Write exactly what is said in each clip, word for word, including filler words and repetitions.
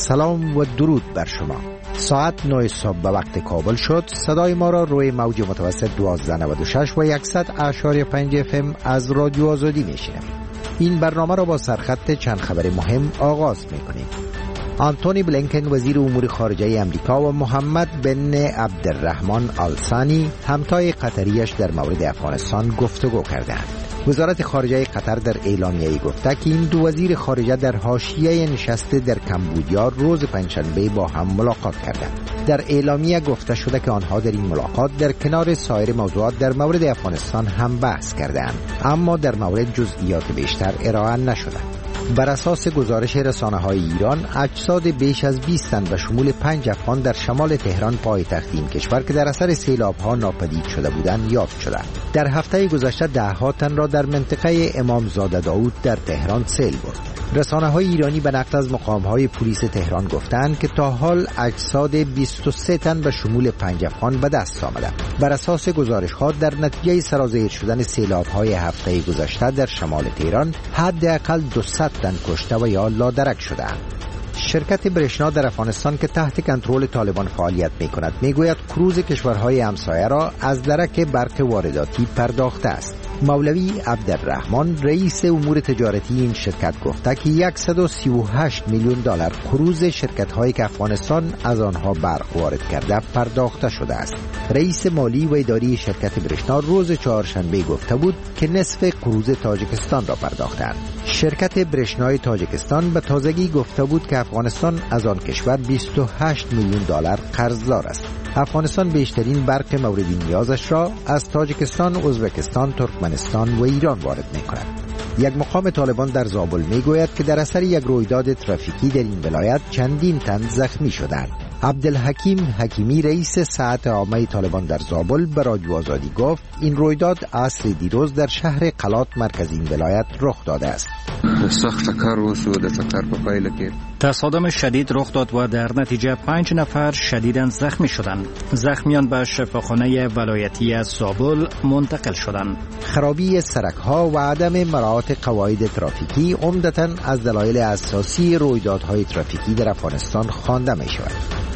سلام و درود بر شما. ساعت نه صبح به وقت کابل شد. صدای ما را روی موج متوسط دوازده نود و شش و صد اعشاری پنج اف ام از رادیو آزادی میشنوید. این برنامه را با سرخط چند خبر مهم آغاز میکنیم. آنتونی بلینکن وزیر امور خارجه امریکا و محمد بن عبدالرحمن آل ثانی همتای قطریش در مورد افغانستان گفتگو کردند. وزارت خارجه قطر در اعلامیه‌ای گفته که این دو وزیر خارجه در حاشیه نشست در کمبودیا روز پنجشنبه با هم ملاقات کردند. در اعلامیه گفته شده که آنها در این ملاقات در کنار سایر موضوعات در مورد افغانستان هم بحث کردند، اما در مورد جزئیات بیشتر ارائه نشده. بر اساس گزارش رسانه‌های ایران، اجساد بیش از بیست تن و شمول پنج افغان در شمال تهران پایتخت این کشور که در اثر سیلاب‌ها ناپدید شده بودند یافت شدند. در هفته گذشته ده ها تن را در منطقه امامزاده داود در تهران سیل برد. رسانه‌های ایرانی به نقل از مقام‌های پلیس تهران گفتند که تا حال اجساد بیست و سه تن به شمول پنج افغان به دست آمده. بر اساس گزارش‌ها در نتیجه سرازیر شدن سیلاب‌های هفته گذشته در شمال تهران حداقل دویست تن کشته و یا لادرک شده‌اند. شرکت برشنا در افغانستان که تحت کنترل طالبان فعالیت می‌کند میگوید کروز کشورهای همسایه را از درک برق وارداتی پرداخته است. مولوی عبدالرحمن رئیس امور تجارتی این شرکت گفته که صد و سی و هشت میلیون دلار کروز شرکت‌هایی که افغانستان از آنها برق وارد کرده پرداخته شده است. رئیس مالی و اداری شرکت برشنا روز چهارشنبه گفته بود که نصف کروز تاجیکستان را پرداختند. شرکت برشنای تاجیکستان به تازگی گفته بود که افغانستان از آن کشور بیست و هشت میلیون دلار قرضدار است. افغانستان بیشترین برق مورد نیازش را از تاجیکستان، ازبکستان، ترکمنستان و ایران وارد می‌کند. یک مقام طالبان در زابل میگوید که در اثر یک رویداد ترافیکی در این ولایت چندین تن زخمی شدند. عبدالحکیم حکیمی رئیس ساعت عامه طالبان در زابل به رادیو آزادی گفت این رویداد عصر دیروز در شهر قلات مرکز این ولایت رخ داده است. تصادم شدید رخ داد و در نتیجه پنج نفر شدیداً زخمی شدند. زخمیان به شفاخانه ولایتی از زابل منتقل شدند. خرابی سرک‌ها و عدم مراعات قواعد ترافیکی عمدتاً از دلایل اساسی رویدادهای ترافیکی در افغانستان خوانده می‌شود.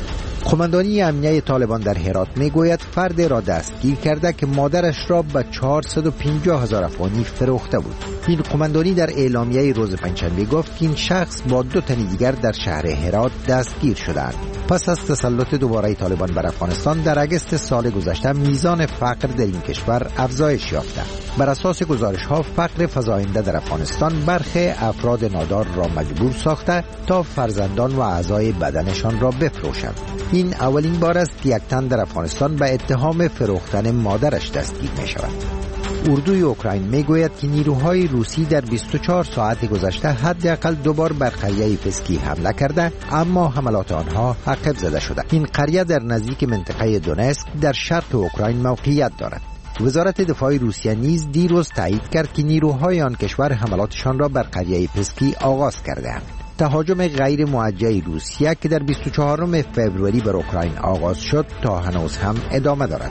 قماندانی امنیه طالبان در هرات میگوید فرد را دستگیر کرده که مادرش را به چهارصد و پنجاه هزار افغانی فروخته بود. این قماندانی در اعلامیه روز پنجشنبه گفت که این شخص با دو تن دیگر در شهر هرات دستگیر شدند. پس از تسلط دوباره طالبان بر افغانستان در اگست سال گذشته میزان فقر در این کشور افزایش یافته. بر اساس گزارش‌ها فقر فزاینده در افغانستان برخی افراد نادار را مجبور ساخته تا فرزندان و اعضای بدنشان را بفروشند. این اولین بار است که یک تن در افغانستان به اتهام فروختن مادرش دستگیر می شود. اردوی اوکراین می گوید که نیروهای روسی در بیست و چهار ساعت گذشته حداقل دو بار بر قریه فسکی حمله کرده، اما حملات آنها عقب زده شده. این قریه در نزدیک منطقه دونسک در شرق اوکراین موقعیت دارد. وزارت دفاع روسیه نیز دیروز تایید کرد که نیروهای آن کشور حملاتشان را بر قریه پسکی آغاز کرده‌اند. تهاجم غیر موجه روسیه که در بیست و چهارم فوریه بر اوکراین آغاز شد تا هنوز هم ادامه دارد.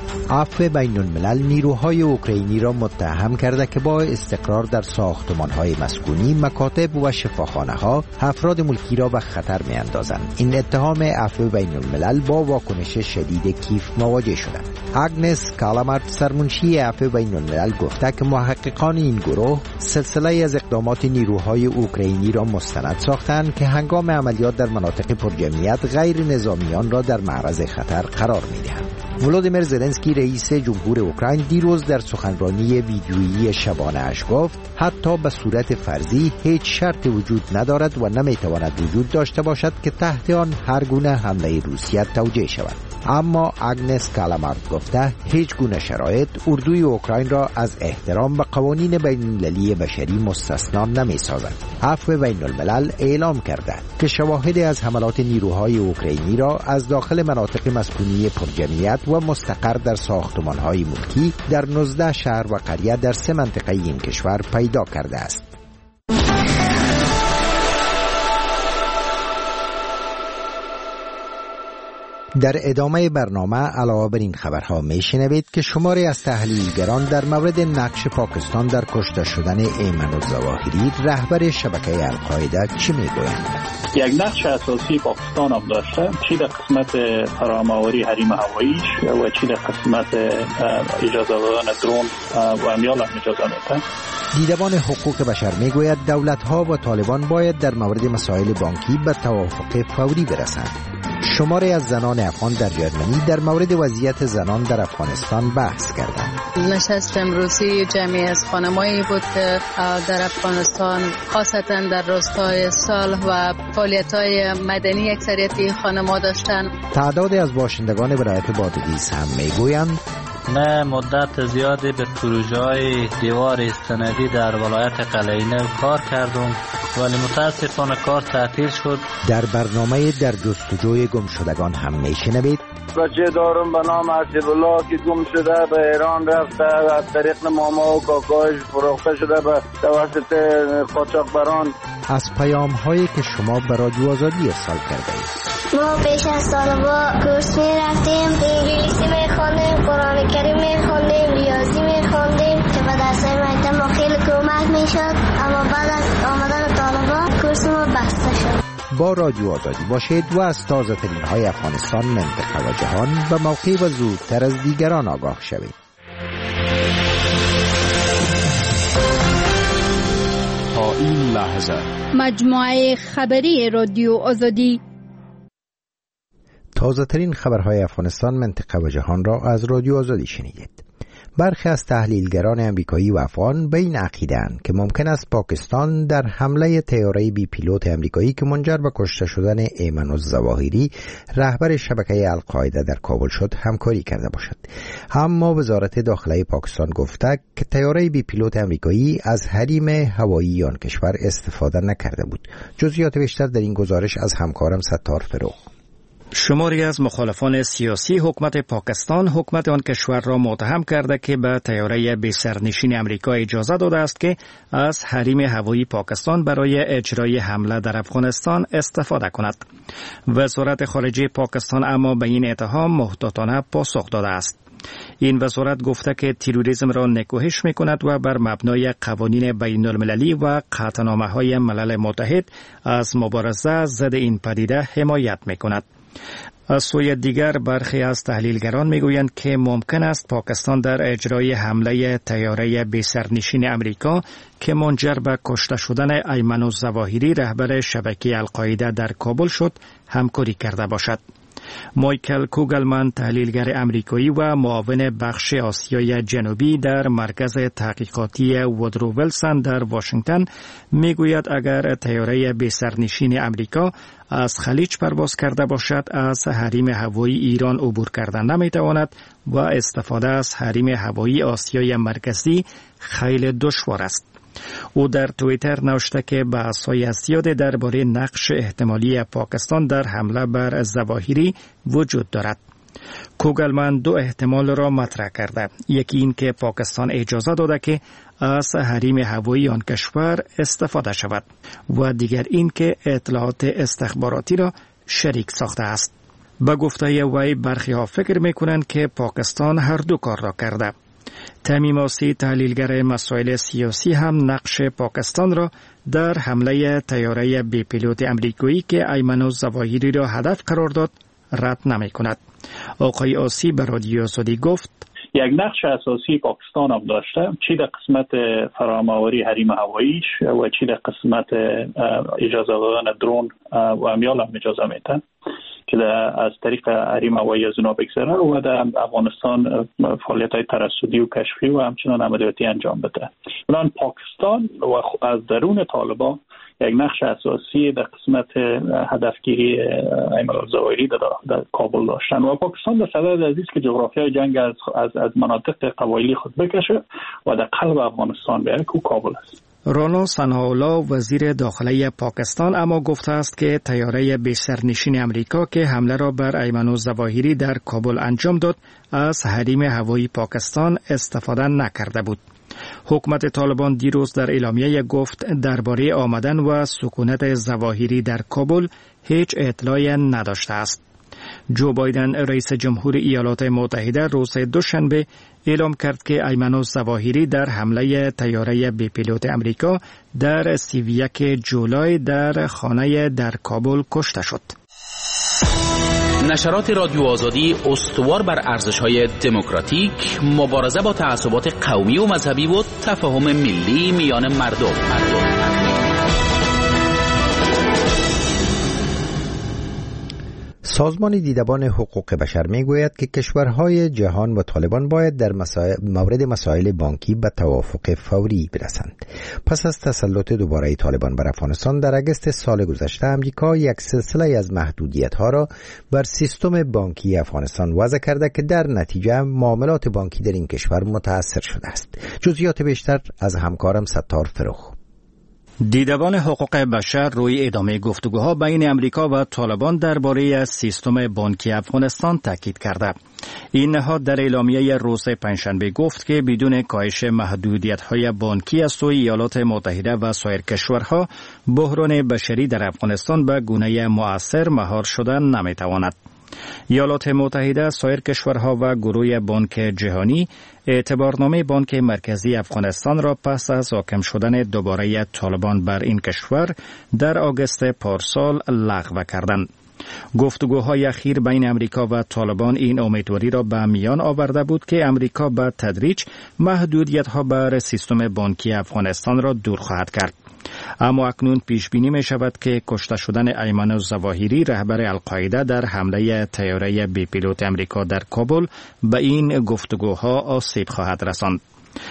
عفو بین الملل نیروهای اوکراینی را متهم کرده که با استقرار در ساختمان‌های مسکونی، مکاتب و شفاخانه‌ها افراد ملکی را به خطر می‌اندازند. این اتهام عفو بین الملل با واکنش شدید کیف مواجه شده. آگنس کالامارت سرمنشی عفو بین الملل گفته که محققان این گروه سلسله از اقدامات نیروهای اوکراینی را مستند ساختند که هنگام عملیات در مناطق پرجمعیت غیر نظامیان را در معرض خطر قرار می‌دهند. ولودیمیر زلنسکی رئیس جمهور اوکراین دیروز در سخنرانی ویدیویی شبانه اش گفت حتی به صورت فرضی هیچ شرط وجود ندارد و نمیتواند وجود داشته باشد که تحت آن هر گونه حمله روسیه توجیه شود. اما آگنس کالامارت گفته هیچ گونه شرایط اردوی اوکراین را از احترام به قوانین بین المللی بشری مستثنا نمی‌سازد. عفو بین الملل اعلام کرده که شواهد از حملات نیروهای اوکراینی را از داخل مناطق مسکونی پرجمعیت و مستقر در ساختمان‌های ملکی در نوزده شهر و قریه در سه منطقه این کشور پیدا کرده است. در ادامه برنامه علاوه بر این خبرها میشنوید که شماری از تحلیلگران در مورد نقش پاکستان در کشته شدن ایمن الظواهری رهبر شبکه القاعده چی میگویند. یک نقش اساسی پاکستان هم داشته، چی در قسمت فرامآوری حریم هواییش و چی در قسمت اجازه دادن درون و امیال هم اجازه میده. دیدبان حقوق بشر میگوید دولت‌ها و طالبان باید در مورد مسائل بانکی به توافق فوری برسند. شماری از زنان افغان در جرمنی در مورد وضعیت زنان در افغانستان بحث کردند. نشست امروزی جمعی از خانمایی بود که در افغانستان خاصتا در راستای صلح و فعالیت‌های مدنی اکثریت خانم‌ها داشتند. تعدادی از باشندگان ولایت بادغیس هم میگویند ما مدت زیادی به پروژه‌های دیوار استنادی در ولایت قلعه‌نو کار کردم ولی متاسفانه کار تعطیل شد. در برنامه در جستجوی گمشدگان هم میشنوید بچه دارم به نام حسیب الله که گم شده به ایران رفته از طریق ماما و کاکایش فروخته شده به توسط قاچاقبران. از پیام هایی که شما به رادیو آزادی ارسال کرده اید. ما پیش از طالبا کورس می رفتیم، انگلیسی می خوندیم، قرآن کریم می خوندیم، ریاضی می خوندیم که به درسای مکتب ما خیلی کمک می شد، اما بعد از آمدن طالبا کورس ما بسته شد. با رادیو آزادی باشید و از تازه ترین های افغانستان، منطقه و جهان به موقع و زودتر از دیگران آگاه شوید. تا این لحظه مجموعه خبری رادیو آزادی تازه ترین خبرهای افغانستان، منطقه و جهان را از رادیو آزادی شنیدید. برخی از تحلیلگران امریکایی و افغان به این عقیده‌اند که ممکن است پاکستان در حمله طیاره بی پیلوت امریکایی که منجر به کشته شدن ایمن الظواهری رهبر شبکه القاعده در کابل شد همکاری کرده باشد. اما وزارت داخله پاکستان گفته که طیاره بی پیلوت امریکایی از حریم هوایی آن کشور استفاده نکرده بود. جزئیات بیشتر در این گزارش از همکارم ستار فروغ. شماری از مخالفان سیاسی حکومت پاکستان حکومت آن کشور را متهم کرده که به طیاره بی سرنشین امریکا اجازه داده است که از حریم هوایی پاکستان برای اجرای حمله در افغانستان استفاده کند. وزارت خارجه پاکستان اما به این اتهام محتاطانه پاسخ داده است. این وزارت گفته که تروریسم را نکوهش می کند و بر مبنای قوانین بین المللی و قطعنامه های ملل متحد از مبارزه ضد این پدیده حمایت می کند. از سوی دیگر برخی از تحلیلگران میگویند که ممکن است پاکستان در اجرای حمله طیاره بی سرنشین امریکا که منجر به کشته شدن ایمن الظواهری رهبر شبکه القاعده در کابل شد همکاری کرده باشد. مایکل کوگلمن تحلیلگر امریکایی و معاون بخش آسیای جنوبی در مرکز تحقیقاتی وودرو ویلسون در واشنگتن میگوید اگر طیاره بی سرنشین امریکا از خلیج پرواز کرده باشد از حریم هوایی ایران عبور کردن نمیتواند و استفاده از حریم هوایی آسیای مرکزی خیلی دشوار است. او در توییتر نوشته که بحث‌های زیاد درباره نقش احتمالی پاکستان در حمله بر ظواهری وجود دارد. کوگلمن دو احتمال را مطرح کرده. یکی این که پاکستان اجازه داده که از حریم هوایی آن کشور استفاده شود و دیگر این که اطلاعات استخباراتی را شریک ساخته است. به گفته وی برخی ها فکر می‌کنند که پاکستان هر دو کار را کرده. تمیم آسی تحلیلگر مسائل سیاسی هم نقش پاکستان را در حمله طیاره بی پیلوت امریکایی که ایمن الظواهری را هدف قرار داد رد نمی کند. آقای آسی به رادیو آزادی گفت یک نقش اساسی پاکستان هم داشته، چی در قسمت فرامآوری حریم هواییش و چی در قسمت اجازه دادن درون و امیال هم اجازه میده که از طریق حریم هوایی از اونا بگذره و در افغانستان فعالیت‌های ترصدی و کشفی و همچنان عملیاتی انجام بده. الان پاکستان و از درون طالبان یک نقش اساسی در قسمت هدفگیری ایمن الظواهری در کابل داشتن و پاکستان در صدد عزیز که جغرافیای جنگ از از, از مناطق قبایلی خود بکشه و در قلب افغانستان بیاره که کابل است. رانا سنهاولا وزیر داخله پاکستان اما گفته است که طیاره بی سرنشین امریکا که حمله را بر ایمن الظواهری در کابل انجام داد از حریم هوایی پاکستان استفاده نکرده بود. حکومت طالبان دیروز در اعلامیه گفت درباره آمدن و سکونت ظواهری در کابل هیچ اطلاعی نداشته است. جو بایدن رئیس جمهور ایالات متحده روز دوشنبه اعلام کرد که ایمن الظواهری در حمله طیاره بی پیلوت امریکا در سی و یک جولای در خانه در کابل کشته شد. نشرات رادیو آزادی استوار بر ارزش‌های دموکراتیک، مبارزه با تعصبات قومی و مذهبی و تفاهم ملی میان مردم. مردم. سازمان دیدبان حقوق بشر میگوید که کشورهای جهان و طالبان باید در مسائل مورد مسائل بانکی به توافق فوری برسند. پس از تسلط دوباره طالبان بر افغانستان در اگست سال گذشته، امریکا یک سلسله از محدودیت‌ها را بر سیستم بانکی افغانستان وضع کرده که در نتیجه معاملات بانکی در این کشور متاثر شده است. جزئیات بیشتر از همکارم ستار فروخ. دیدبان حقوق بشر روی ادامه گفتگوها بین امریکا و طالبان درباره سیستم بانکی افغانستان تاکید کرده. این نهاد در اعلامیه روز پنجشنبه گفت که بدون کاهش محدودیت‌های بانکی از سوی ایالات متحده و سایر کشورها، بحران بشری در افغانستان به گونه مؤثر مهار شدن نمی‌تواند. ایالات متحده، سایر کشورها و گروه بانک جهانی اعتبارنامه بانک مرکزی افغانستان را پس از حاکم شدن دوباره طالبان بر این کشور در آگوست پارسال لغو کردند. گفتگوهای اخیر بین امریکا و طالبان این امیدواری را به میان آورده بود که امریکا به تدریج محدودیت‌ها بر سیستم بانکی افغانستان را دور خواهد کرد. اما اکنون پیش بینی می شود که کشته شدن ایمن الظواهری رهبر القاعده در حمله طیاره بی پیلوت امریکا در کابل به این گفتگوها آسیب خواهد رساند.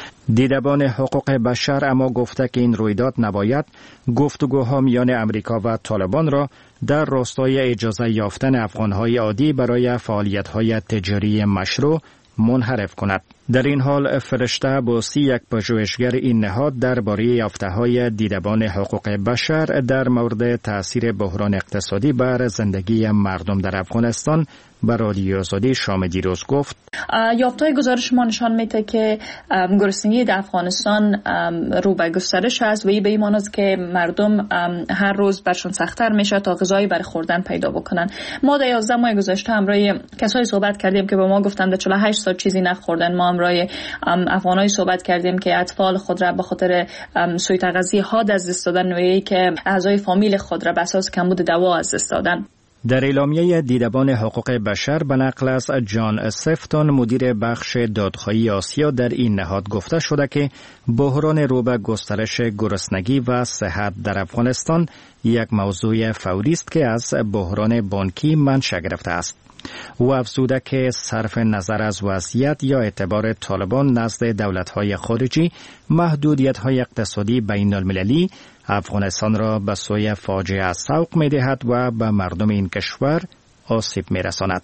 دیدبان حقوق بشر اما گفته که این رویداد نباید گفتگوها میان امریکا و طالبان را در راستای اجازه یافتن افغانهای عادی برای فعالیت‌های تجاری مشروع منحرف کند. در این حال فرشته بوسی، یک پژوهشگر این نهاد، درباره یافته‌های دیدبان حقوق بشر در مورد تأثیر بحران اقتصادی بر زندگی مردم در افغانستان به رادیو آزادی شام دیروز گفت: یافته‌های گزارش ما نشان میده که گرسنگی در افغانستان رو به گسترش است و این به این معنی است که مردم هر روز برشون سخت‌تر میشه تا غذایی برای خوردن پیدا بکنن. ما در یازده ماه گذشته همراه کسایی صحبت کردیم که به ما گفتند چهل و هشت سال چیزی نخوردن. ما همراه افغانایی صحبت کردیم که اطفال خود را به خاطر سوء تغذیه ها از دست دادن و ای که اعضای فامیل خود را به اساس کمبود دوا از دست دادن. در اعلامیه دیدبان حقوق بشر به نقل از جان سفتون، مدیر بخش دادخواهی آسیا، در این نهاد گفته شده که بحران رو به گسترش گرسنگی و صحت در افغانستان یک موضوع فوری است که از بحران بانکی منشأ گرفته است. او افزوده که صرف نظر از وضعیت یا اعتبار طالبان نزد دولت‌های خارجی، محدودیت‌های اقتصادی بین المللی افغانستان را به سوی فاجعه سوق می‌دهد و به مردم این کشور آسیب می‌رساند.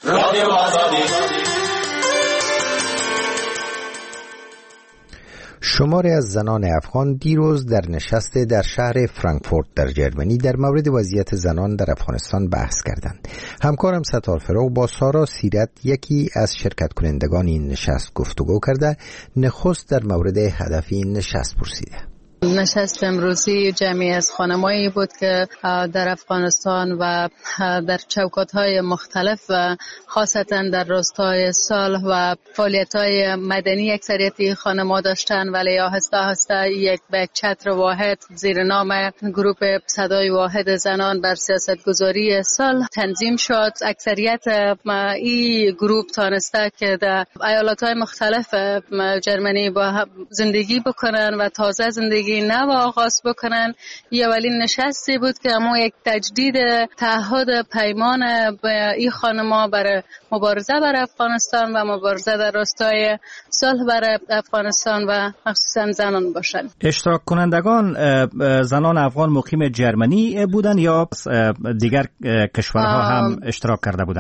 شماری از زنان افغان دیروز در نشست در شهر فرانکفورت در جرمنی در مورد وضعیت زنان در افغانستان بحث کردند. همکارم ستار فروغ با سارا سیرت، یکی از شرکت کنندگان این نشست، گفتگو کرده. نخست در مورد هدف این نشست پرسیده. نشست امروزی جمعی از خانمایی بود که در افغانستان و در چوکات‌های مختلف و خاصتا در راستای صلح و فعالیت‌های مدنی اکثریتی خانم‌ها داشتن، ولی آهسته آهسته یک به چتر واحد زیر نام گروه صدای واحد زنان بر سیاستگذاری صلح تنظیم شد. اکثریت این گروه تانسته که در ایالت‌های مختلف جرمنی با زندگی بکنن و تازه زندگی نو آغاز بکنن. یه اولین نشستی بود که اما یک تجدید تعهد پیمان به این خانم‌ها برای مبارزه برای افغانستان و مبارزه در راستای صلح برای افغانستان و مخصوصا زنان باشن. اشتراک کنندگان زنان افغان مقیم جرمنی بودن یا دیگر کشورها هم اشتراک کرده بودن؟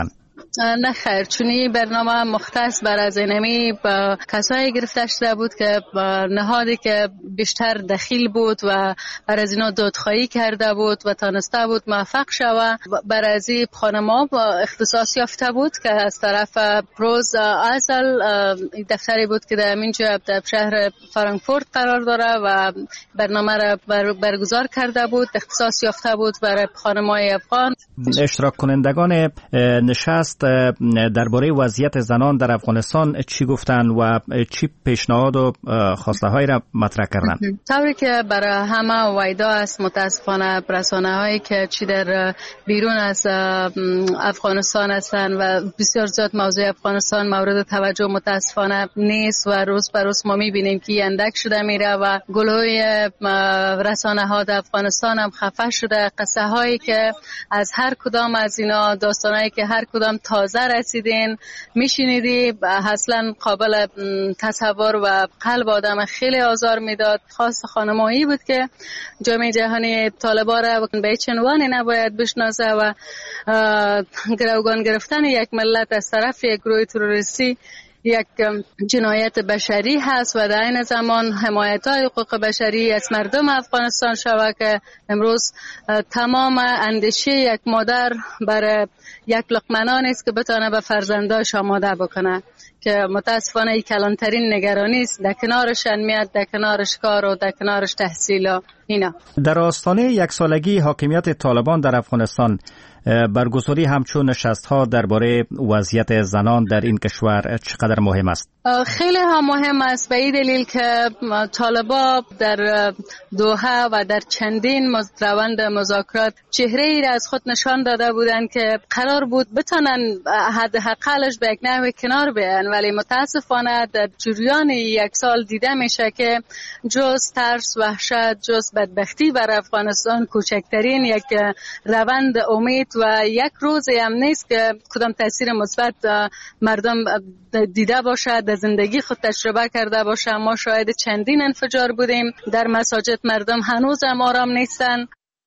نه خیر، چونی برنامه مختص بر از اینمی با کسایی گرفته شده بود که نهادی که بیشتر دخیل بود و بر از اینا دادخواهی کرده بود و تانسته بود موفق شود. بر از این خانما اختصاص یافته بود که از طرف روز اصل دفتری بود که در اینجا در شهر فرانکفورت قرار داره و برنامه را بر برگزار کرده بود. اختصاص یافته بود برای خانم‌های افغان. اشتراک کنندگان نشست درباره وضعیت زنان در افغانستان چی گفتن و چی پیشنهاد و خواسته های را مطرح کردن؟ طوری که برای همه وایدا است، متاسفانه رسانه هایی که چی در بیرون از افغانستان هستند و بسیار زیاد موضوع افغانستان مورد توجه متاسفانه نیست و روز به روز ما میبینیم که اندک شده میره و گلوی رسانه ها در افغانستان هم خفه شده. قصه هایی که از هر کدام از اینا، داستانایی که هر کدام تازه رسیدین میشنیدی، اصلا قابل تصور و قلب آدم خیلی آزار میداد. خاص خانمایی بود که جامعه جهانی طالبان را به چنوانی نباید بشناسه و گروگان گرفتن یک ملت از طرف یک گروه تروریستی یک جنایت بشری هست و در این زمان حمایت های حقوق بشری از مردم افغانستان شود که امروز تمام اندیشه یک مادر برای یک لقمه نان است که بتانه به فرزنداش آماده بکنه، که متاسفانه این کلانترین نگرانی است. در کنارش امنیت، در کنارش کار و در کنارش تحصیل و اینا. در آستانه یک سالگی حاکمیت طالبان در افغانستان، برگزاری همچون نشست‌ها درباره وضعیت زنان در این کشور چقدر مهم است؟ خیلی هم مهم است به این دلیل که طالبان در دوحه و در چندین روند مذاکرات چهره ای را از خود نشان داده بودند که قرار بود بتونن حداقلش به یک نحو کنار بیان، ولی متاسفانه در جریان یک سال دیده میشه که جز ترس، وحشت، جز بدبختی بر افغانستان کوچکترین یک روند امید و یک روزی هم نیست که کدام تاثیر مثبت مردم دیده باشه، در زندگی خود تجربه کرده باشه. ما شاهد چندین انفجار بودیم در مساجد، مردم هنوز هم آرام نیستن.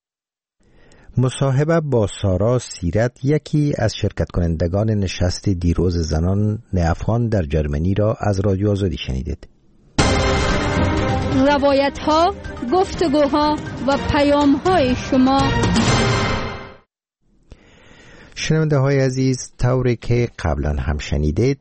مصاحبه با سارا سیرت، یکی از شرکت کنندگان نشست دیروز زنان افغان در جرمنی را از رادیو آزادی شنیدید. روایت ها، گفتگوها و پیام های شما. شنونده های عزیز، طوری که قبلا هم شنیدید،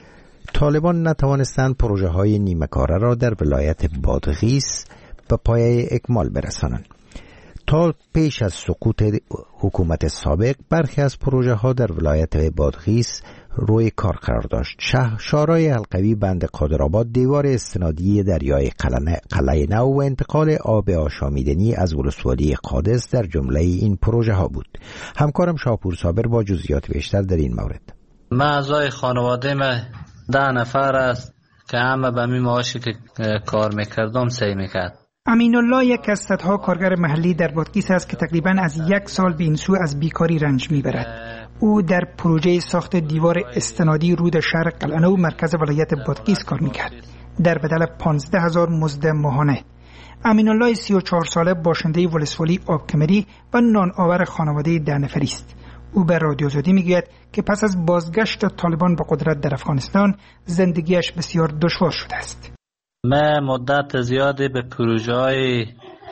طالبان نتوانستند پروژه های نیمه کاره را در ولایت بادغیس به پایه اکمال برسانند. تا پیش از سقوط حکومت سابق برخی از پروژه ها در ولایت بادغیس روی کار قرار داشت. شهرهای حلقوی، بند قادرآباد، دیوار استنادی دریای قلعه نو و انتقال آب آشامیدنی از ولسوالی قادس در جمله این پروژه ها بود. همکارم شاپور صابر با جزئیات بیشتر در این مورد. من اعضای خانواده ما ده نفر است که همه به می معاشی که کار میکردم سعی میکرد. امین الله یک از صدها کارگر محلی در بادغیس است که تقریباً از یک سال به این سو از بیکاری رنج میبرد. او در پروژه ساخت دیوار استنادی رود شهر قلعه نو مرکز ولایت بادغیس کار میکرد در بدل پانزده هزار مزد ماهانه. امین الله سی و چهار ساله باشنده ولسوالی آبکمری و نان آور خانواده ده نفری است. او به رادیو آزادی میگوید که پس از بازگشت طالبان به قدرت در افغانستان زندگیش بسیار دشوار شده است. من مدت زیادی به پروژه های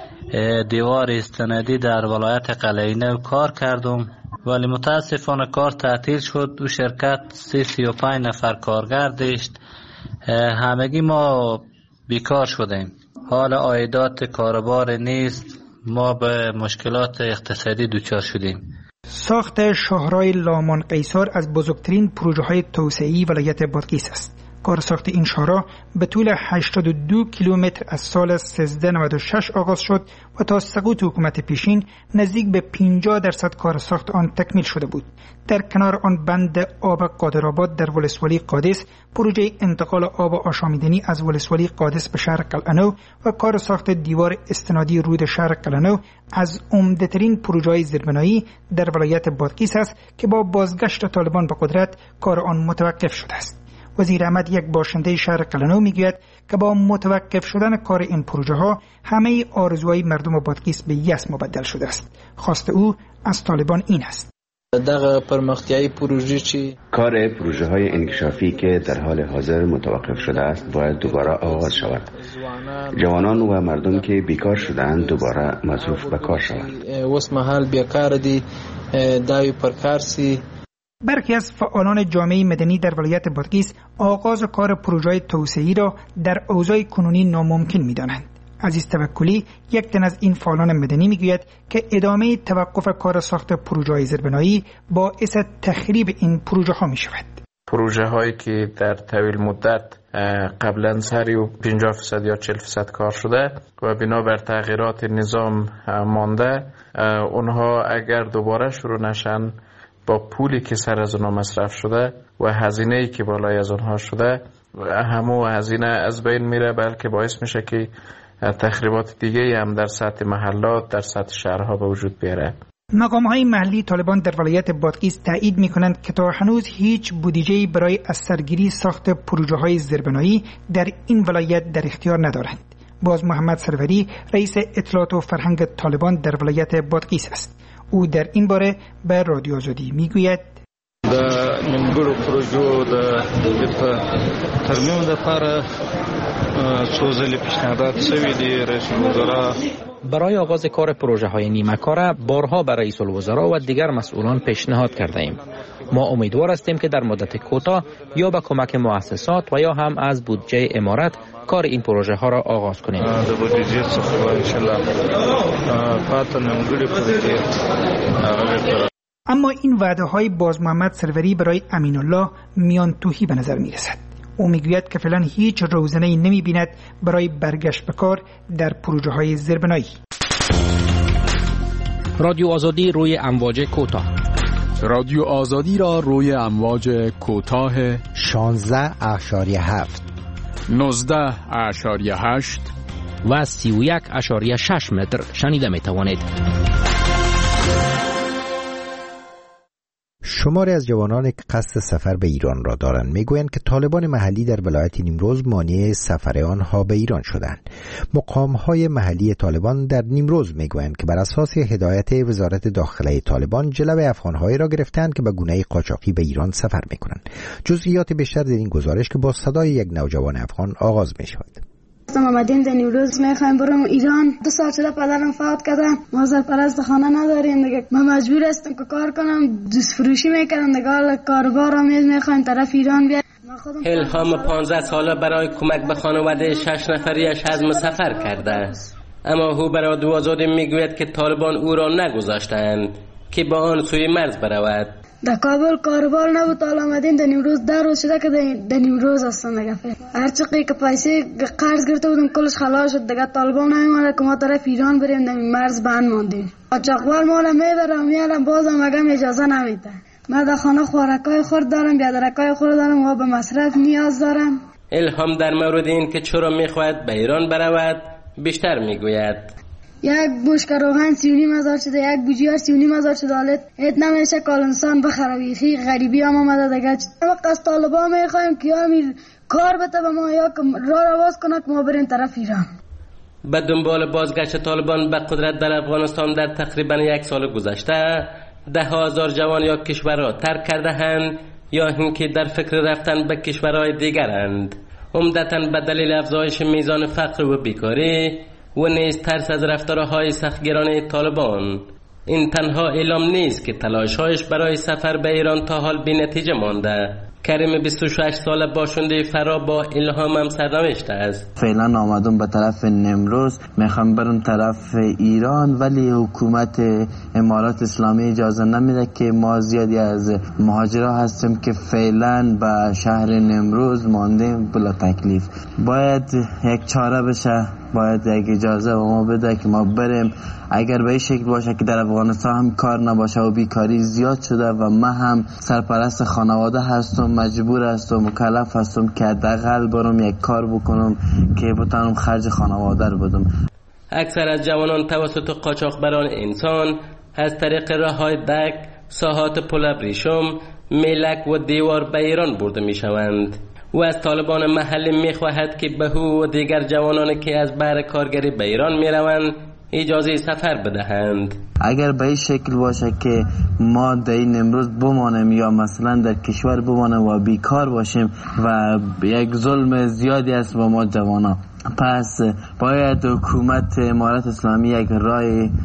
دیوار استنادی در ولایت قلعه نو کار کردم، ولی متاسفانه کار تعطیل شد. دو شرکت سی سی و پنج نفر کارگر داشت. همگی ما بیکار شدیم. حال عایدات کاربار نیست. ما به مشکلات اقتصادی دچار شدیم. ساخت شاهراه لامان قیصر از بزرگترین پروژه های توسعه‌ای ولایت بادغیس است. کار ساخت این شاهراه به طول هشتاد و دو کیلومتر از سال سیزده نود و شش آغاز شد و تا سقوط حکومت پیشین نزدیک به پنجاه درصد کار ساخت آن تکمیل شده بود. در کنار آن بند آب قادرآباد در ولسوالی قادس، پروژه انتقال آب آشامیدنی از ولسوالی قادس به شهر قلعه نو و کار ساخت دیوار استنادی رود شهر قلعه نو از عمده‌ترین پروژه‌های زیربنایی در ولایت بادغیس است که با بازگشت طالبان به قدرت کار آن متوقف شده است. وزیر احمد، یک باشنده شهر قلعه نو، میگوید که با متوقف شدن کار این پروژه ها همه آرزوهای مردم بادغیس به یأس مبدل شده است. خواست او از طالبان این است: دغه پرمختیایی پروژه چی؟ کار پروژه های انکشافی که در حال حاضر متوقف شده است باید دوباره آغاز شود. جوانان و مردم که بیکار شدند دوباره مصروف به کار شوند. وس محل بیکار دی داوی پرکارسی. برخی از فعالان جامعه مدنی در ولایت بادغیس آغاز کار پروژه توسعه‌ای را در اوضاع کنونی ناممکن می‌دانند. عزیز توکلی یک تن از این فعالان مدنی میگوید که ادامه توقف کار ساخت پروژه‌های زیربنایی باعث تخریب این پروژه ها می شود. پروژه هایی که در طویل مدت قبلا سری و پنجاه درصد یا چهل درصد کار شده و بنابر تغییرات نظام مانده، اونها اگر دوباره شروع نشن با پولی که سر از اونها مصرف شده و هزینه‌ای که بالای از اونها شده، همو هزینه از بین میره، بلکه باعث میشه که تخریبات دیگه هم در سطح محلات، در سطح شهرها به وجود بیاره. مقام‌های محلی طالبان در ولایت بادغیس تایید می‌کنند که تا هنوز هیچ بودجه‌ای برای از سرگیری ساخت پروژه‌های زیربنایی در این ولایت در اختیار ندارند. باز محمد سروری رئیس اطلاعات و فرهنگ طالبان در ولایت بادغیس است. او در این باره به رادیو آزادی میگوید: د نیمګړو پروژو د ترمیم لپاره څو ځلې پیشنهادات شوي دي. رئیس الوزرا برای آغاز کار پروژه های نیمه کاره بارها به رئیس الوزرا و دیگر مسئولان پیشنهاد کرده ایم. ما امیدوار هستیم که در مدت کوتاه یا به کمک مؤسسات و یا هم از بودجه امارت کار این پروژه ها را آغاز کنیم. د بودجه څخه ان شاء الله پاتې نیمګړي پروژې. اما این وعده های باز محمد سروری برای امین الله میان توهی به نظر می رسد. او میگوید که فعلا هیچ روزنه‌ای نمی بیند برای برگشت به کار در پروژه های زیربنایی. رادیو آزادی روی امواج کوتاه. رادیو آزادی را روی امواج کوتاه شانزده اشاریه هفت، نوزده اشاریه هشت و سی و یک اشاریه شش متر شنیده می توانید. شماری از جوانان که قصد سفر به ایران را دارند میگویند که طالبان محلی در ولایت نیمروز مانع سفر آنها به ایران شدند. مقام‌های محلی طالبان در نیمروز میگویند که بر اساس هدایت وزارت داخله طالبان جلب افغان‌هایی را گرفتند که به گونه قاچاقی به ایران سفر میکنند. جزئیات بیشتر در این گزارش که با صدای یک نوجوان افغان آغاز میشود. ما آمدیم در نیمروز، میخوایم بریم ایران. دو سال شده پدرم فوت کرده، ما سرپرست خانه نداریم دیگه. ما مجبور هستیم که کار کنم، دوست فروشی میکنم دیگه. کاربار هم میخوایم طرف ایران بیایم. الهام پانزده ساله برای کمک به خانواده شش نفریش عزم سفر کرده، اما او برای رادیو آزادی میگوید که طالبان او را نگذاشتند که با آن سوی مرز برود. در کابل کاربار نبود، حالا آمدیم در نیمروز. در روز شده که در نیمروز هستن دیگه. هر چقدر که پیسه قرض گرفته بودیم کلش خلاص شد دیگه. طالبان نمی‌مونه که ما طرف ایران بریم، در مرز بند ماندیم. قاچاقبر ما را میبرم میارم، بازم مگم اجازه نمیده. من در خانه خوراکای خورد دارم، بیادرکای خورد دارم و به مصرف نیاز دارم. الهام در مورد این که چرا میخواهد به ایران برود بیشتر میگوید. یک بشکه روغن سی و نیم هزار شده، یک بوجیار سی و نیم هزار شده. حالت ات نمیشه کال انسان بخره. بیخی غریبی هم آمده دیگه. وقت از طالبان میخوایم که یا میر کار بده به ما یا راه رواز کنه که ما بریم طرف ایران. به دنبال بازگشت طالبان به قدرت در افغانستان در تقریبا یک سال گذشته، ده هزار جوان یا کشور را ترک کرده اند یا اینکه در فکر رفتن به کشورهای دیگرند، عمدتاً به دلیل افزایش میزان فقر و بیکاری و نیز ترس از رفتارهای سختگیرانه طالبان. این تنها اعلام نیست که تلاش‌هایش برای سفر به ایران تا حال بی نتیجه مانده. کریم بیست و شش ساله باشنده فرا با الهام هم سرنوشت است. فعلا آمدم به طرف نیمروز، میخوام برم طرف ایران، ولی حکومت امارات اسلامی اجازه نمیده که ما زیادی از مهاجرا هستیم که فعلا به شهر نیمروز ماندیم بلا تکلیف. باید یک چاره بشه، باید یک اجازه به ما بده که ما بریم. اگر به این شکل باشه که در افغانستان هم کار نباشه و بیکاری زیاد شده و من هم سرپرست خانواده هستم، مجبور هستم، مکلف هستم که حداقل برم یک کار بکنم که بتونم خرج خانواده رو بدم. اکثر از جوانان توسط قاچاقبران انسان از طریق راههای دک، ساحات پل ابریشم، میلک و دیوار به ایران برده می شوند. و از طالبان محلی می خواهد که به او و دیگر جوانانی که از بحر کارگری به ایران می روند اجازه سفر بدهند. اگر به این شکل باشه که ما در این امروز بمانیم یا مثلا در کشور بمانیم و بیکار باشیم و یک ظلم زیادی است با ما جوانا، پس باید حکومت امارت اسلامی یک راه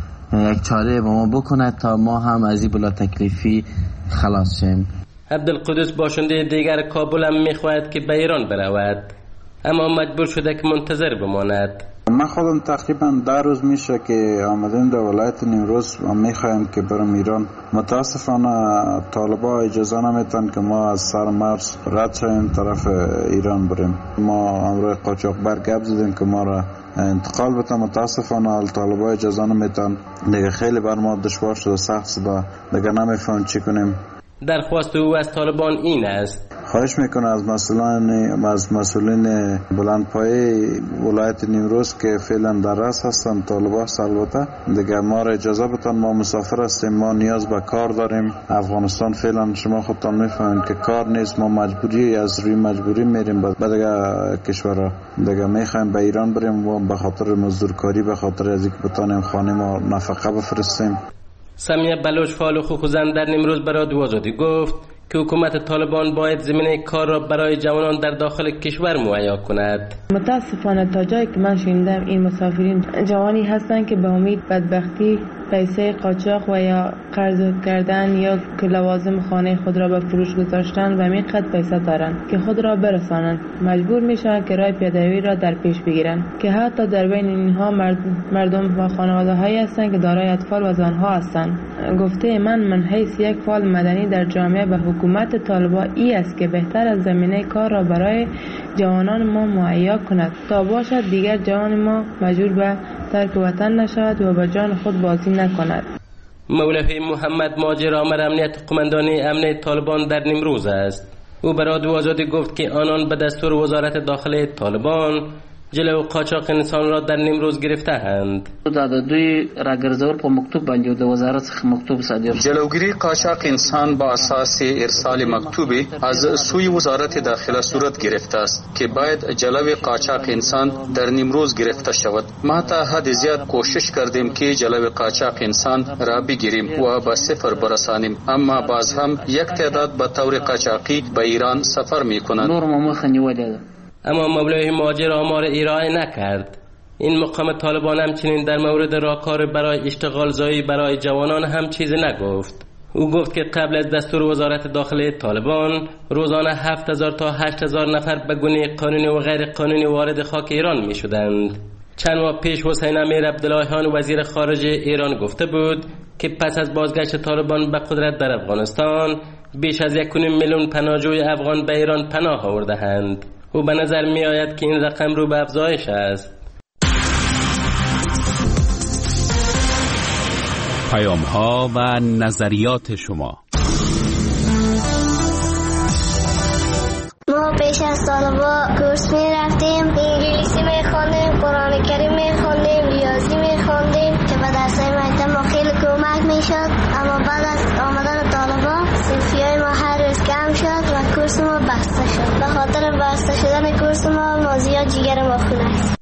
یک چاره با ما بکنه تا ما هم از این بلا تکلیفی خلاص شیم. عبدالقدس باشنده دیگر کابل هم میخواهد که به ایران برود، اما مجبور شده که منتظر بماند. من خودم تقریبا ده روز میشه که آمدیم در ولایت نیمروز و میخوایم که برم ایران. متاسفانه طالبا اجازه نمیتن که ما از سر مرز رد شویم طرف ایران بریم. ما امروز قاچاقبر گپ زدیم که ما را انتقال بتن، متاسفانه طالبا اجازه نمیتن. دیگه خیلی بر ما دشوار شده، سخت شده، دیگه نمیفهم چی کنیم. درخواست او از طالبان این است: خواهش میکنه از مسئولین از مسئولین بلندپایه ولایت نیمروز که فعلا در رأس هستن، طالبان البته، دیگه ما را اجازه بدن. ما مسافر هستیم، ما نیاز به کار داریم. افغانستان فعلا شما خودتان میفهمید که کار نیست، ما مجبوری از روی مجبوری میریم به دیگه کشورها. دیگه میخوایم به ایران بریم و به خاطر مزدورکاری، به خاطر از اینکه بتانیم خانه ما نفقه بفرستیم. سمیه بلوچ فعال حقوق زن در نیمروز برای دو آزادی گفت که حکومت طالبان باید زمینه کار را برای جوانان در داخل کشور مهیا کند. متاسفانه تا جایی که من شنیدم این مسافرین جوانی هستند که به امید بدبختی پیسه قاچاق و یا قرض کردن یا که لوازم خانه خود را به فروش گذاشتن و همینقدر پیسه دارند که خود را برسانند. مجبور میشن که راه پیاده‌روی را در پیش بگیرند که حتی در بین اینها مردم و خانواده هایی هستند که دارای اطفال و زنها هستند. گفته من من حیث یک فعال مدنی در جامعه و حکومت طالبان ای است که بهتر از زمینه کار را برای جوانان ما مهیا کند تا باشد دیگر جوان ما مجبور به ترک وطن نشود و به جان خود بازی نکند. مولوی محمد ماجر آمر امنیت قماندانی امنیت طالبان در نیمروز است. او برای دو آزادی گفت که آنان به دستور وزارت داخلی طالبان جلو قاچاق انسان را در نیمروز گرفته‌اند. دادوی راگرزور په مکتوب باندې د وزارت څخه مکتوب صادر شد. جلوگیری قاچاق انسان با اساس ارسال مکتوبی از سوی وزارت داخله صورت گرفته است که باید جلو قاچاق انسان در نیمروز گرفته شود. ما تا حد زیاد کوشش کردیم که جلو قاچاق انسان را بگیریم و به صفر برسانیم، اما باز هم یک تعداد به طور قاچاقی به ایران سفر می‌کنند. نور مخ نیولده. اما مولوی ماجر آمار ارائه نکرد. این مقام طالبان همچنین در مورد راهکار برای اشتغال زایی برای جوانان هم چیزی نگفت. او گفت که قبل از دستور وزارت داخلی طالبان روزانه هفت هزار تا هشت هزار نفر به گونه قانونی و غیر قانونی وارد خاک ایران می شدند. چند ماه پیش حسین امیر عبداللهیان وزیر خارجه ایران گفته بود که پس از بازگشت طالبان به قدرت در افغانستان بیش از یک میلیون پناهجوی افغان به ایران پناه آورده‌اند. و به نظر می آید که این رقم رو به افزایش است. پیام ها و نظریات شما. ما پیش از طالبا کورس می رفتیم، انگلیسی می خوندیم، قرآن کریم می خوندیم، ریاضی می خوندیم که به درسای مکتب ما خیلی کمک می شد. اما بعد از آمدن طالبا صفحه های ما هر روز کم شد و کورس ما بسته شد. به خاطر بسته شدن کورس ما ما زیاد جگر ما خونه است.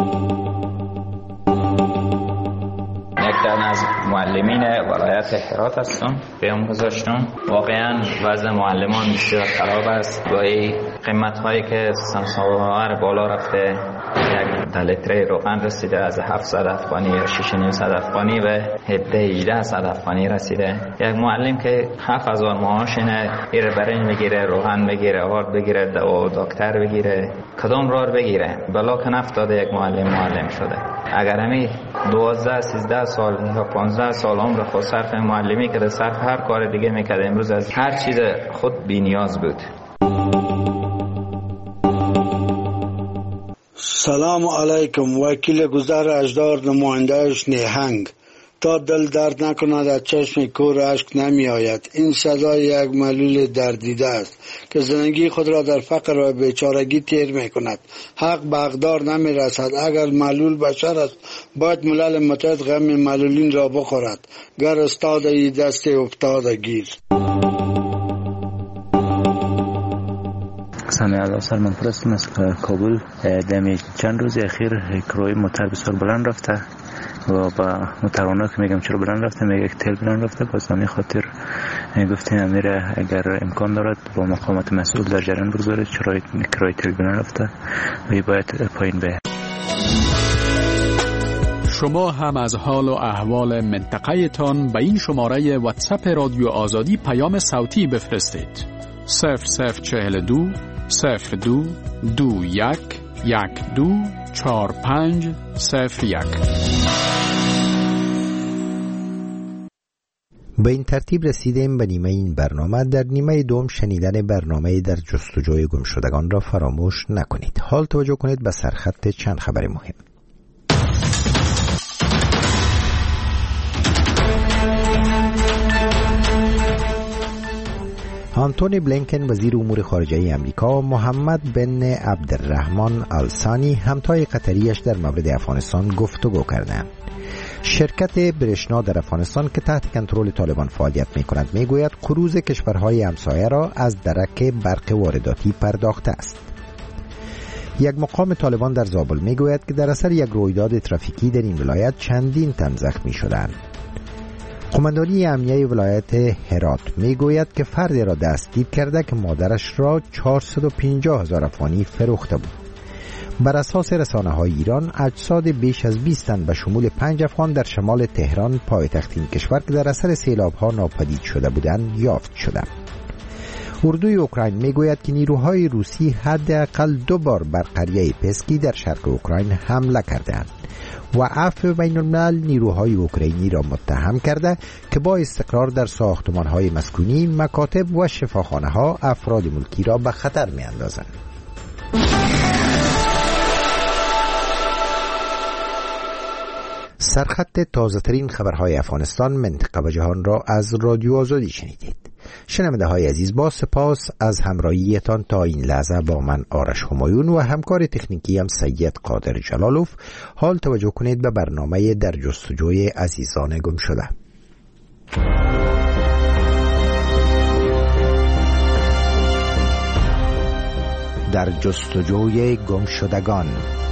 یک تن از معلمین ولایت هرات هستم، پیام گذاشتم. واقعا وضع معلمان بسیار خراب است. با این قیمت هایی که سمساور بالا رفته، یک لیتر روغن رسیده از هفتصد افغانی یا شش و نیم صد افغانی به هفده هجده صد افغانی رسیده. یک معلم که هفت هزار معاش اینه، ایره برنج بگیره، روغن بگیره، آرد بگیره، دوا دکتر بگیره، کدام راه بگیره؟ بلا که نفتاده یک معلم معلم شده. اگر همی دوازده سیزده سال یا پانزده سال عمر خود صرف معلمی که صرف هر کار دیگه میکرد، امروز از هر چیز خود بی نیاز بود. سلام علیکم. وکیل گذر اجدار، نمایندهش نیهنگ. تا دل درد نکند از چشم کور اشک نمی آید. این صدای یک معلول دردیده است که زندگی خود را در فقر و بیچارگی تیر می کند. حق به حقدار نمی رسد. اگر معلول بشر است باید ملل متحد غم معلولین را بخورد. گر استاد ای دست افتاد گیر. سامی علا سلمان پرستم از کابل. دمی چند روز اخیر کروی موتر بسیار بلند رفته و با متوانا که میگم چرا بلند رفته، میگه یک تل بلند رفته. باز همین خاطر گفتیم امیر اگر امکان دارد با مقامات مسئول در جریان بگذاره چرا کرای تل بلند رفته و باید پایین به. شما هم از حال و احوال منطقه تان به این شماره واتساپ رادیو آزادی پیام صوتی بفرستید. صفر صفر چهل دو صفر دو دو یک یک دو چهار پنج صفر یک. به این ترتیب رسیدیم به نیمه این برنامه. در نیمه دوم شنیدن برنامه در جستجوی گمشدگان را فراموش نکنید. حال توجه کنید به سرخط چند خبر مهم. آنتونی بلینکن وزیر امور خارجه امریکا و محمد بن عبدالرحمن آل-ثانی همتای قطریش در مورد افغانستان گفتگو کردند. شرکت برشنا در افغانستان که تحت کنترل طالبان فعالیت می‌کند میگوید قروض کشورهای همسایه را از درک برق وارداتی پرداخته است. یک مقام طالبان در زابل میگوید که در اثر یک رویداد ترافیکی در این ولایت چندین تن زخمی شدند. قماندانی امنیه ولایت هرات میگوید که فردی را دستگیر کرده که مادرش را چهارصد و پنجاه هزار افغانی فروخته بود. بر اساس رسانه های ایران اجساد بیش از بیست تن به شمول پنج افغان در شمال تهران پایتخت این کشور که در اثر سیلاب ها ناپدید شده بودند یافت شده. اردوی اوکراین میگوید که نیروهای روسی حداقل دو بار بر قریه پسکی در شرق اوکراین حمله کردند و عفو بین الملل نیروهای اوکراینی را متهم کرده که با استقرار در ساختمان‌های مسکونی، مکاتب و شفاخانه‌ها افراد ملکی را به خطر می‌اندازند. سرخط تازه‌ترین خبرهای افغانستان، منطقه و جهان را از رادیو آزادی شنیدید. شنونده های عزیز، با سپاس از همراهیتان تا این لحظه با من آرش همایون و همکار تکنیکی هم سید قادر جلالوف. حال توجه کنید به برنامه در جستجوی عزیزان گم شده. در جستجوی گم شدگان.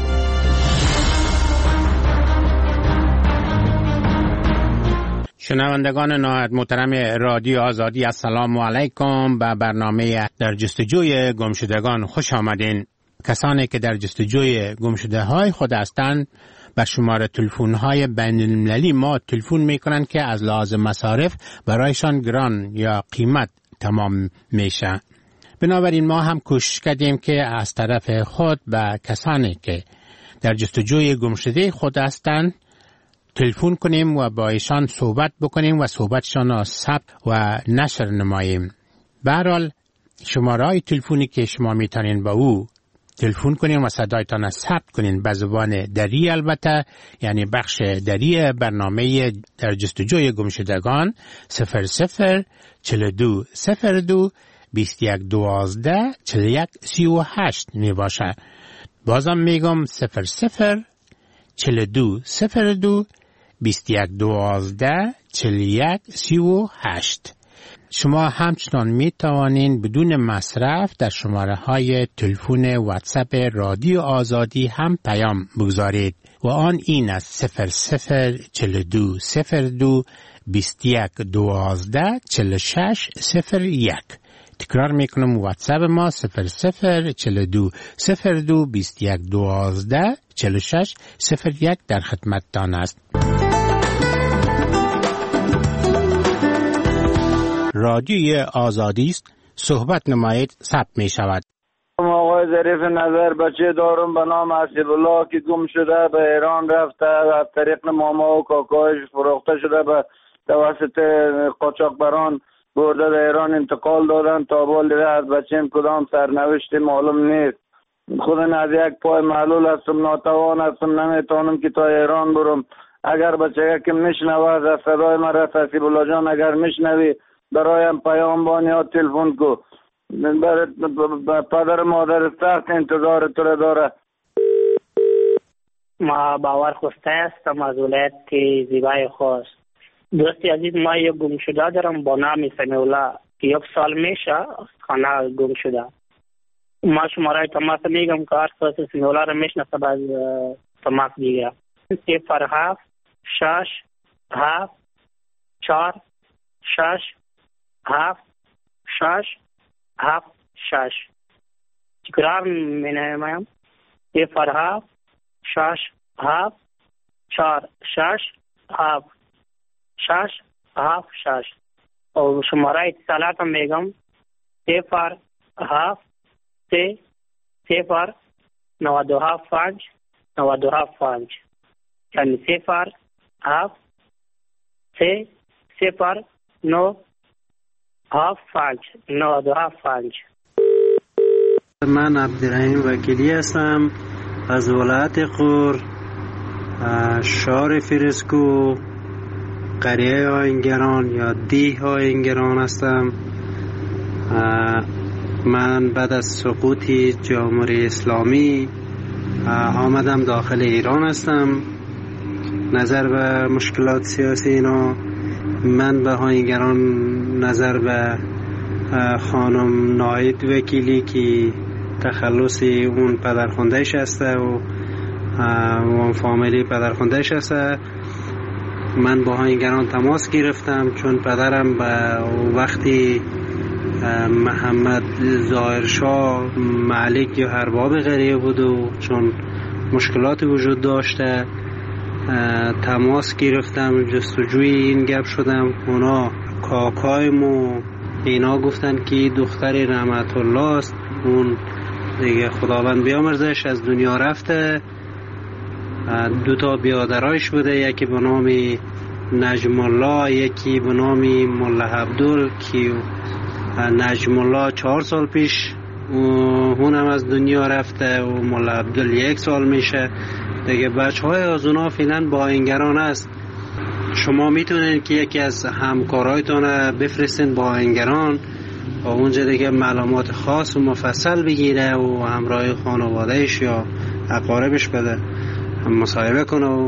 شنوندگان نهایت محترم رادیو آزادی، السلام علیکم. به برنامه در جستجوی گمشدگان خوش آمدین. کسانی که در جستجوی گمشده های خود هستند به شماره تلفن های بین المللی ما تلفن میکنند که از لحاظ مصارف برایشان گران یا قیمت تمام میشه. بنابراین ما هم کوشش کردیم که از طرف خود به کسانی که در جستجوی گمشده خود هستند تلفن کنیم و با ایشان صحبت بکنیم و صحبتشان را ثبت و نشر نماییم. به هر حال شماره های تلفنی که شما میتونین با او تلفن کنین و صدایتان را ثبت کنین به زبان دری، البته یعنی بخش دری برنامه در جستجوی گمشدگان صفر صفر چهل و دو صفر دو بیست و یک دوازده چهل و یک سی و هشت می باشه. بازم میگم صفر صفر چهل و دو صفر دو بیست و یک دوازده چهل و یک سی و هشت. شما همچنان می توانین بدون مصرف در شماره های تلفن واتساپ رادیو آزادی هم پیام بگذارید و آن این است صفر صفر چهل و دو صفر دو بیست و یک دوازده چهل و شش صفر یک. تکرار میکنم واتساپ ما صفر صفر چهل و دو صفر دو بیست و یک دوازده چهل و شش صفر یک در خدمتتان است. رادیوی آزادی است، صحبت نمایید، ثبت می شود. آقای ظریف نظر بچه دارم به نام حسیب الله که گم شده به ایران رفته، از طریق ماما و کاکایش فروخته شده به توسط قاچاقبران برده در ایران انتقال دادن. تا بال دیگه از بچه‌م کدام سرنوشتی معلوم نیست. خودم از یک پای معلول هستم، ناتوان هستم، نمیتونم که تا ایران برم. اگر بچه که میشنوه از صدای مرا حسیب الله جان اگر میشنوی برایم پیام بان یا تلفن کو. پدر مادر سخت انتظار تو را داره. ما باور خوسته هستم از ولایت زیبای خوست. دوستی عزیز، ما یک گم شده دارم با نام سمیع الله که یک سال میشه خانه گم شده. ما شماره تماس میگم که هر سال سمیع الله را میشناسه باز تماس دیگه. صفر هفت شش هفت چهار شش هفت شش هفت شش. تکرار می نمایم. صفر هفت شش هفت چهار شش هفت شش هفت شش. و شماره اتصالات هم میگم صفر هفت سه صفر نو دو هفت پنج نو دو هفت پنج، یعنی صفر هفت سه صفر نو هفت پنج نو دو هفت پنج. من عبدالرحیم وکیلی هستم از ولایت غور، شهر فرسکو، قریه آهنگران یا دیه آهنگران هستم. من بعد از سقوط جمهوری اسلامی آمدم داخل ایران هستم. نظر به مشکلات سیاسی اینا، من به آهنگران نظر به خانم ناید وکیلی که تخلص اون پدرخواندهش هسته و اون فامیلی پدرخواندهش هسته، من با آهنگران تماس گرفتم چون پدرم به وقتی محمد ظاهرشاه ملک یا ارباب قریه بود و چون مشکلات وجود داشته تماس گرفتم، جستجوی این گپ شدم. اونا کاکایمو اینا گفتن که دختر رحمت الله است، اون دیگه خداوند بیامرزش از دنیا رفته. دو تا بیادرایش بوده، یکی به نام نجم الله، یکی به نام ملا عبدال که نجم الله چهار سال پیش اونم از دنیا رفته و ملا عبدال یک سال میشه دیگه. بچه های از اونا فعلا با آهنگران است. شما میتونین که یکی از همکارایتون بفرستین با آهنگران و اونجا دیگه معلومات خاص و مفصل بگیره و همراه خانوادهش یا اقاربش بده مصاحبه کنه و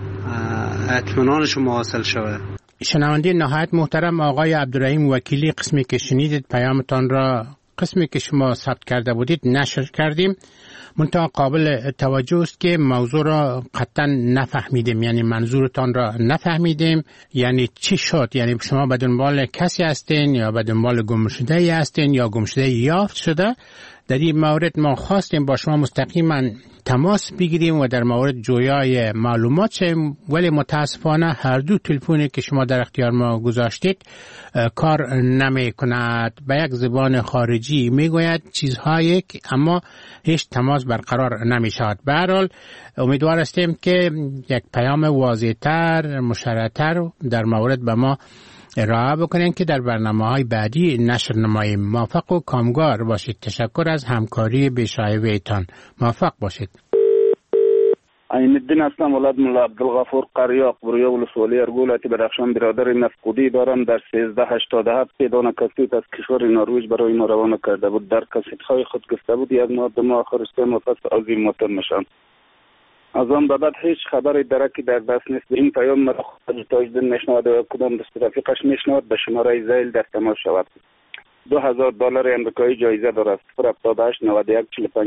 اطمینانش حاصل شوه. شنونده نهایت محترم آقای عبدالرحیم وکیلی، قسمی که شنیدید پیامتان را، قسمی که شما ثبت کرده بودید نشر کردیم. منتها قابل توجه است که موضوع را قطعا نفهمیدیم، یعنی منظورتان را نفهمیدیم. یعنی چی شد؟ یعنی شما به دنبال کسی هستین یا به دنبال گمشده هستین یا گمشده یافت شده؟ در این مورد ما خواستیم با شما مستقیما تماس بگیریم و در مورد جویای معلومات شیم، ولی متاسفانه هر دو تلفنی که شما در اختیار ما گذاشتید کار نمی کند. به یک زبان خارجی می گوید چیزهایی که اما هیچ تماس برقرار نمی شود. به هر حال امیدوار هستیم که یک پیام واضح‌تر، مشرح‌تر در مورد به ما ارائه بکنین که در برنامه‌های بعدی نشر نماییم. موفق و کامگار باشید. تشکر از همکاری بی‌شایبه‌تان. موفق باشید. عین الدین هستم، ولد ملا عبدالغفور قریاق، برویا ولسوالی ارگولتی بدخشان. برادر نفقودی دارم. در سیزده هشتاد و هفت پیدان کسیت از کشور نروژ برای ما روانه کرده بود. در کسیت‌های خود گفته بود یک ماه دو ماه آخر است مفصل عظیم مطر میشن. از آن به بعد هیچ خبری درکی در دست نیست. این پیام مرا خود تاجدین میشنود و کدام دست رفیقش میشنود به شماره زیل در تماس شود. دو هزار دلار امریکایی جایزه دارد. صفر هفتاد و هشت نود و یک چهل و پنج